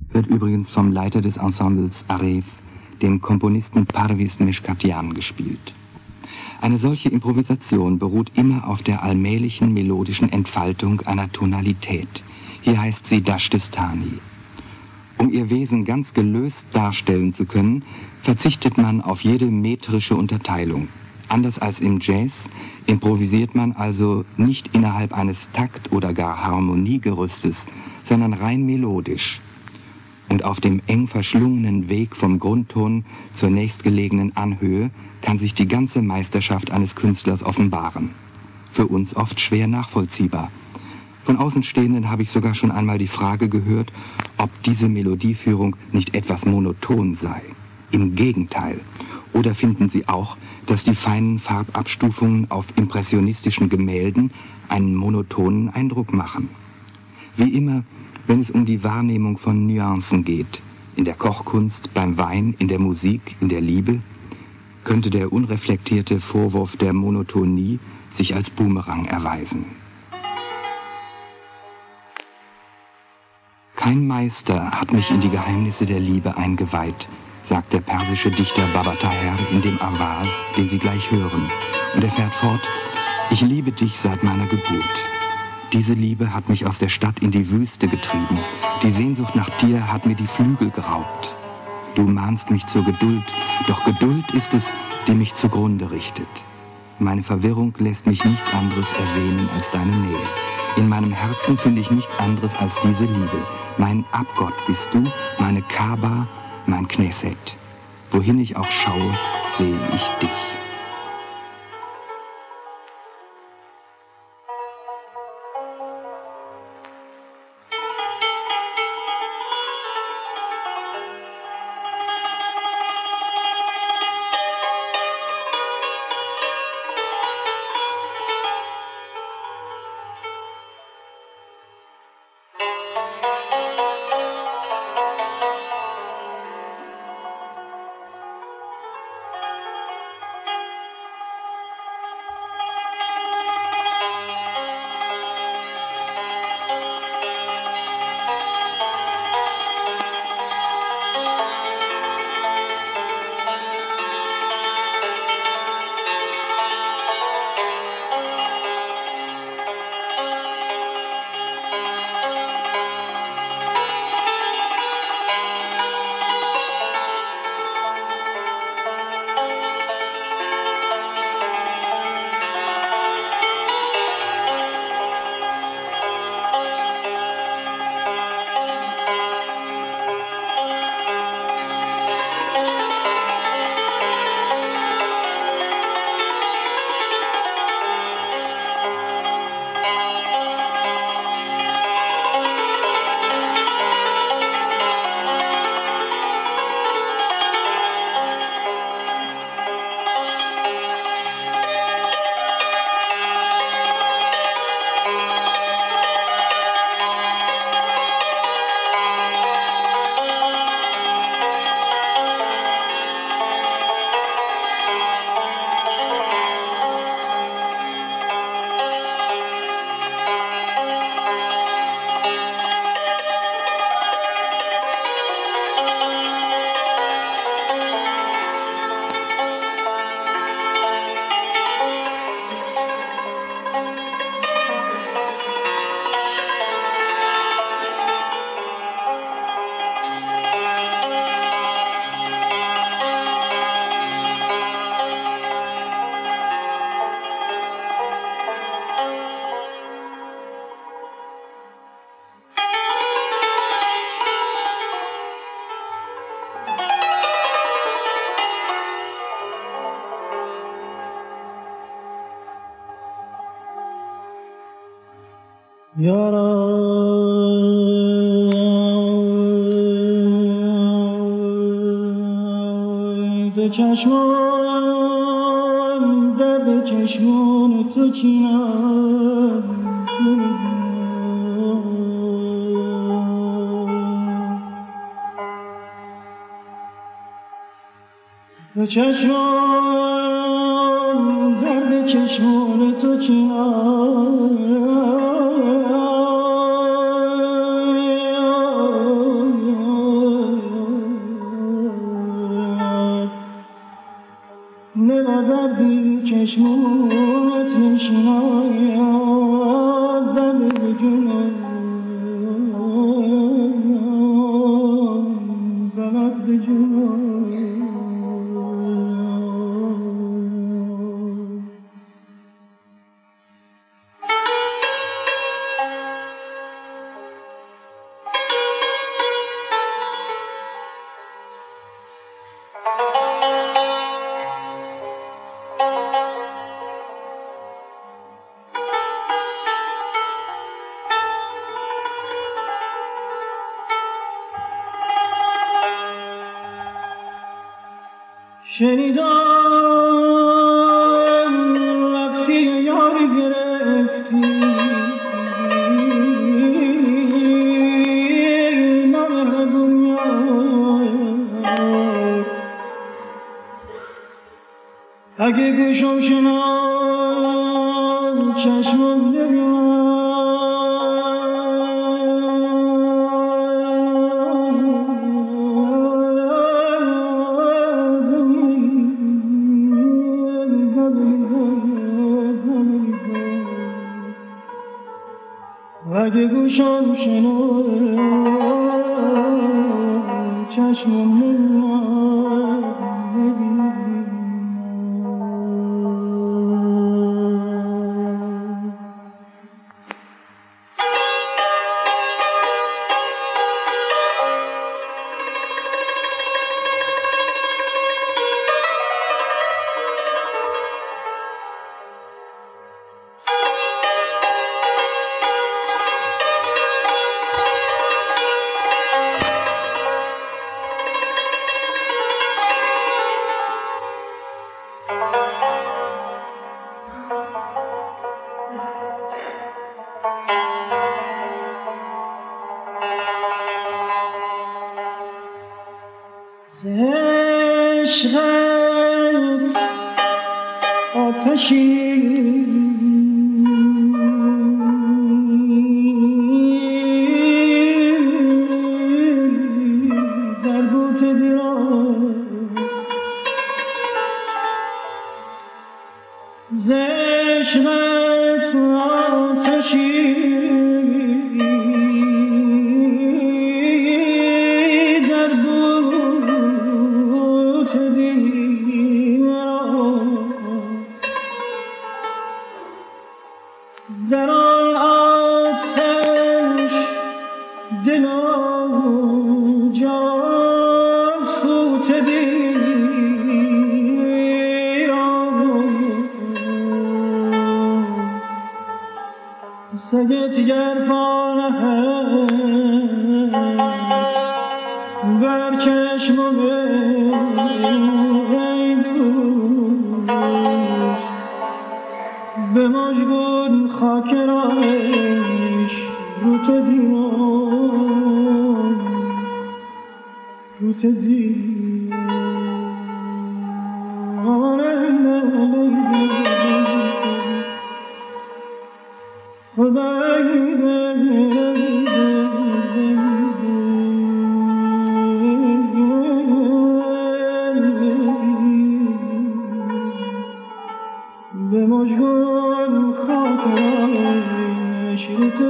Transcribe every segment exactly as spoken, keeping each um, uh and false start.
wird übrigens vom Leiter des Ensembles Aref, dem Komponisten Parviz Meshkatian, gespielt. Eine solche Improvisation beruht immer auf der allmählichen melodischen Entfaltung einer Tonalität. Hier heißt sie Dashtistani. Um ihr Wesen ganz gelöst darstellen zu können, verzichtet man auf jede metrische Unterteilung. Anders als im Jazz improvisiert man also nicht innerhalb eines Takt- oder gar Harmoniegerüstes, sondern rein melodisch. Und auf dem eng verschlungenen Weg vom Grundton zur nächstgelegenen Anhöhe kann sich die ganze Meisterschaft eines Künstlers offenbaren. Für uns oft schwer nachvollziehbar. Von Außenstehenden habe ich sogar schon einmal die Frage gehört, ob diese Melodieführung nicht etwas monoton sei. Im Gegenteil. Oder finden Sie auch, dass die feinen Farbabstufungen auf impressionistischen Gemälden einen monotonen Eindruck machen? Wie immer, wenn es um die Wahrnehmung von Nuancen geht, in der Kochkunst, beim Wein, in der Musik, in der Liebe, könnte der unreflektierte Vorwurf der Monotonie sich als Boomerang erweisen. Kein Meister hat mich in die Geheimnisse der Liebe eingeweiht, sagt der persische Dichter Baba Taher in dem Awaz, den Sie gleich hören. Und er fährt fort: Ich liebe dich seit meiner Geburt. Diese Liebe hat mich aus der Stadt in die Wüste getrieben. Die Sehnsucht nach dir hat mir die Flügel geraubt. Du mahnst mich zur Geduld, doch Geduld ist es, die mich zugrunde richtet. Meine Verwirrung lässt mich nichts anderes ersehnen als deine Nähe. In meinem Herzen finde ich nichts anderes als diese Liebe. Mein Abgott bist du, meine Kaaba, mein Knesset. Wohin ich auch schaue, sehe ich dich. درد چشمان درد چشمان تو چینم درد چشمان درد چشمان تو چینم چشمونت نشناید دل جنون بلد به جنون شنیدم رفتی یاری گرفتی نمه دنیا اگه گوشم شناد چشمم ببینم اگه گوشم شنود چشمم نمیاد عشقت آتشی در بوت دیار ز عشقت آتشی در آن آتش دل و جان سوخته سگت گر پا نهد بر چشم و به مجبور خاک راهش رو تو دیوان رو تو دیوان خدای به مجبور خاطرش رو تو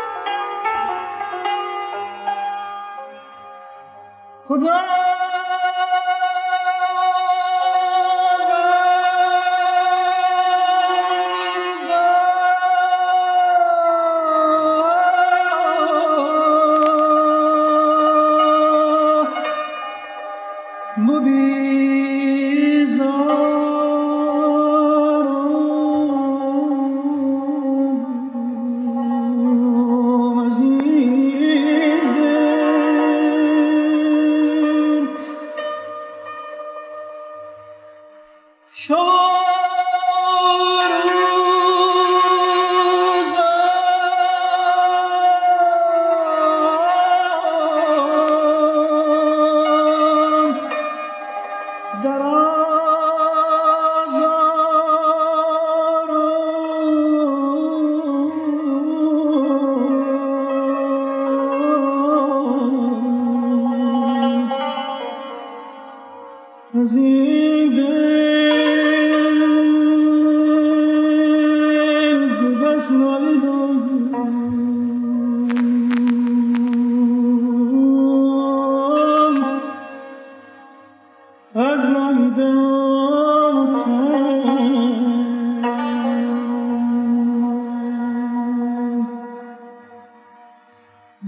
خدا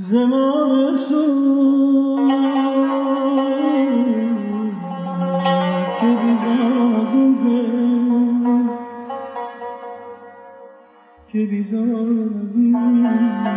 زمان سون که بیزازنده که بیزازنده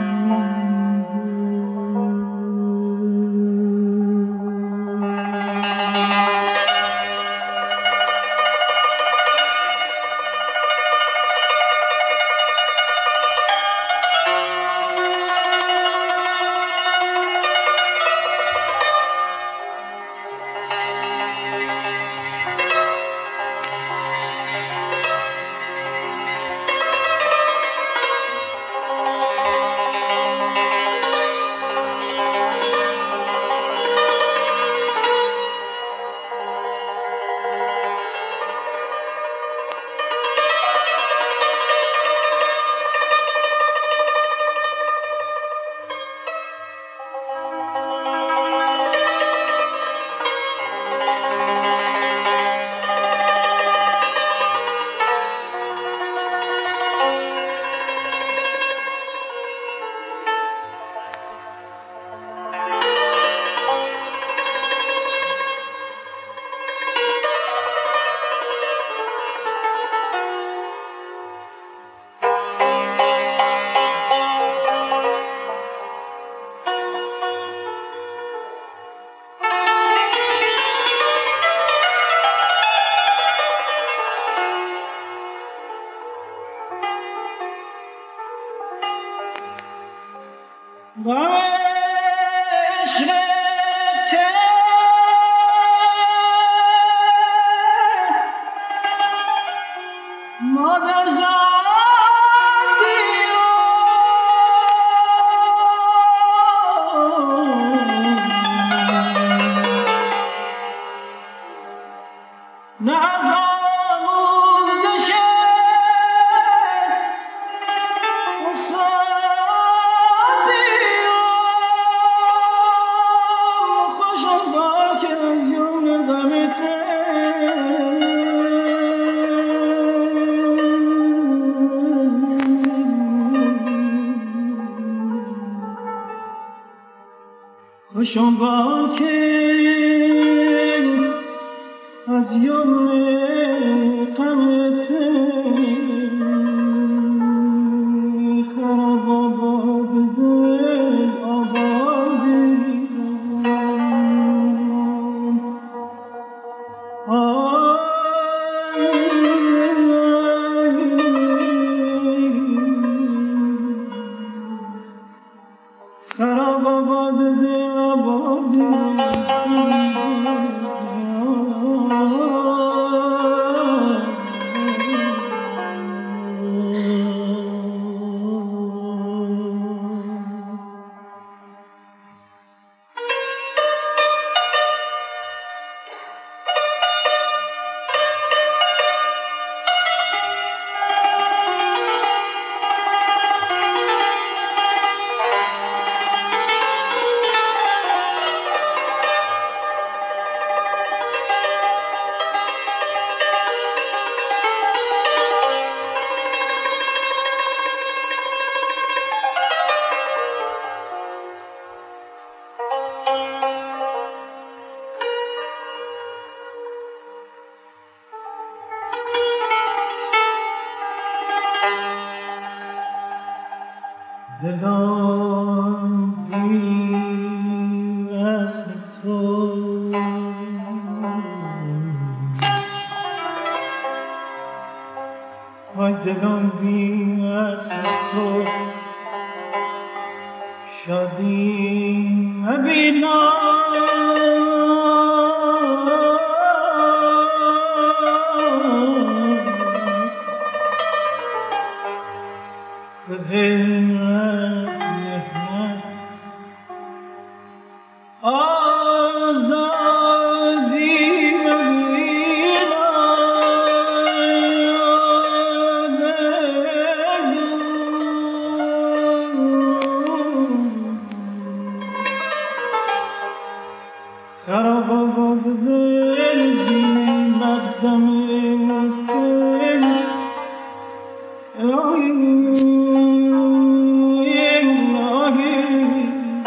خوشم با که از یوم قمت خراب آباد دل آبادی خراب آباد دل دلم بی از تو وای دلم بی از تو شادی نبینم به غیر از مهنت آزادی نبینم خراب آباد دل بی مقدم دل الهی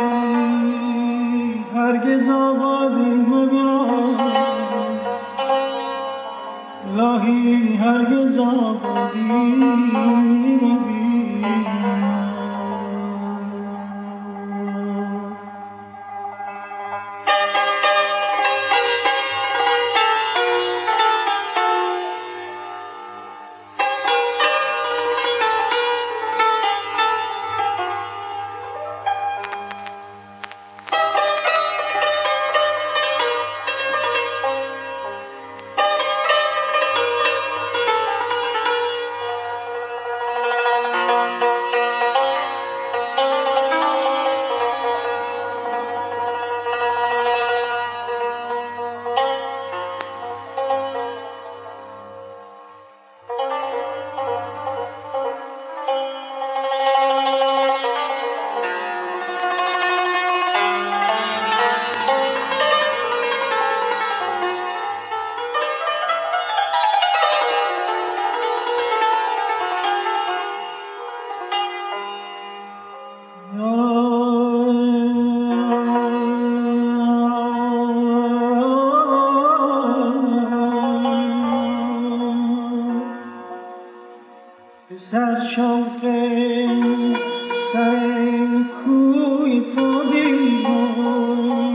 سر کوی تو دیدم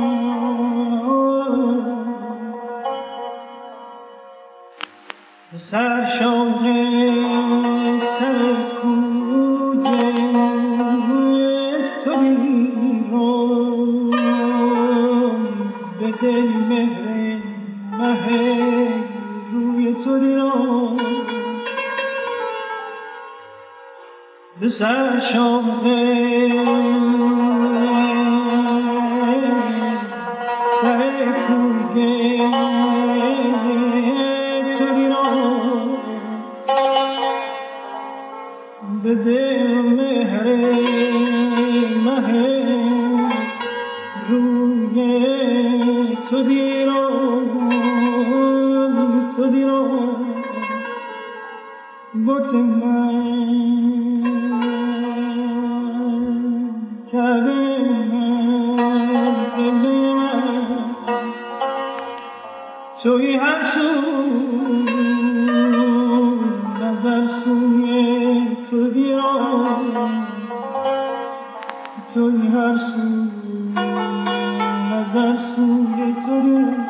سر شوق سر کوی تو دیدم به دل مهر مه روی تو دیدم به سر شوق سر کوی تو دیدم به دل مهر مه روی تو دیدم تو دیدم بت من کعبه من قبله من توی هر سو نظر سوی تو دیدم توی هر سو نظر سوی تو دیدم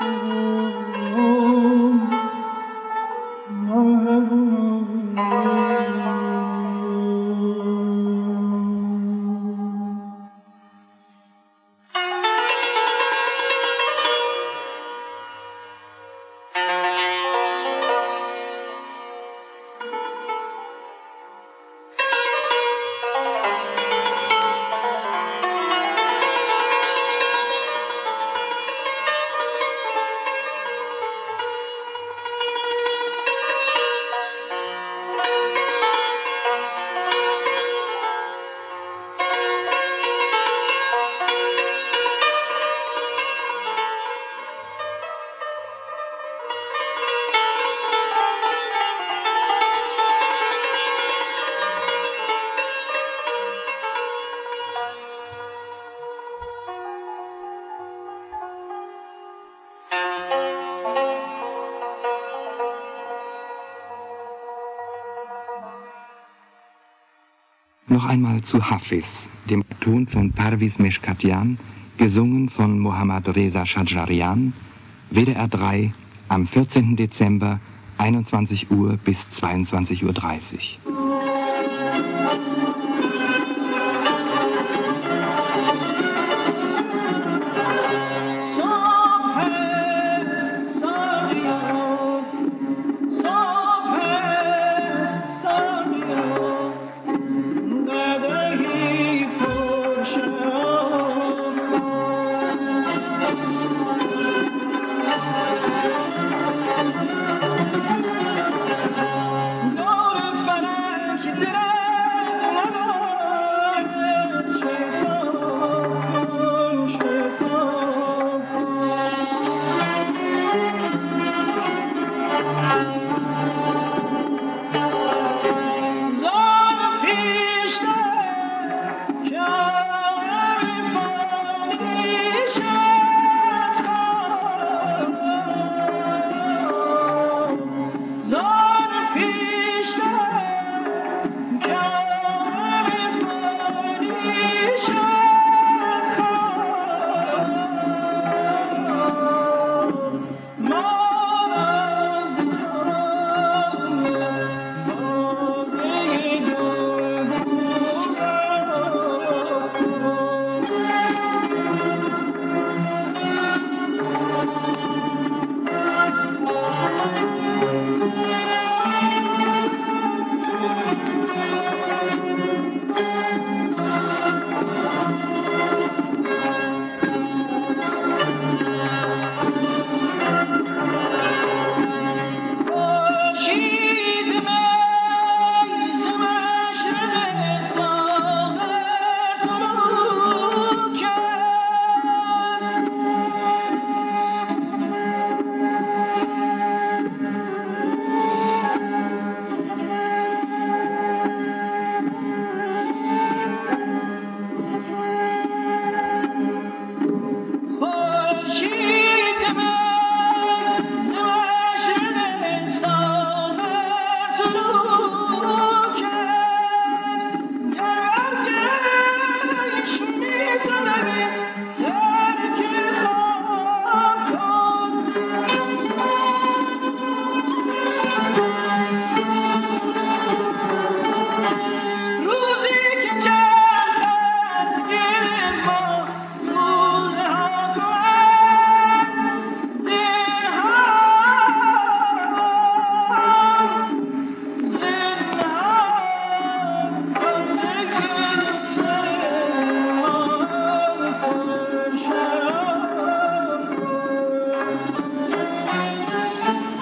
Noch einmal zu Hafiz, dem Ton von Parviz Meshkatian, gesungen von Mohammad Reza Shadjarian, W D R drei, am vierzehnten Dezember, einundzwanzig Uhr bis zweiundzwanzig Uhr dreißig. دور فلک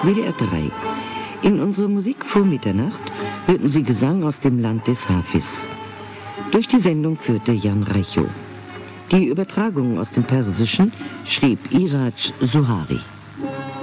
W D R drei. In unserer Musik vor Mitternacht hörten Sie Gesang aus dem Land des Hafis. Durch die Sendung führte Jan Rechow. Die Übertragung aus dem Persischen schrieb Iraj Suhari.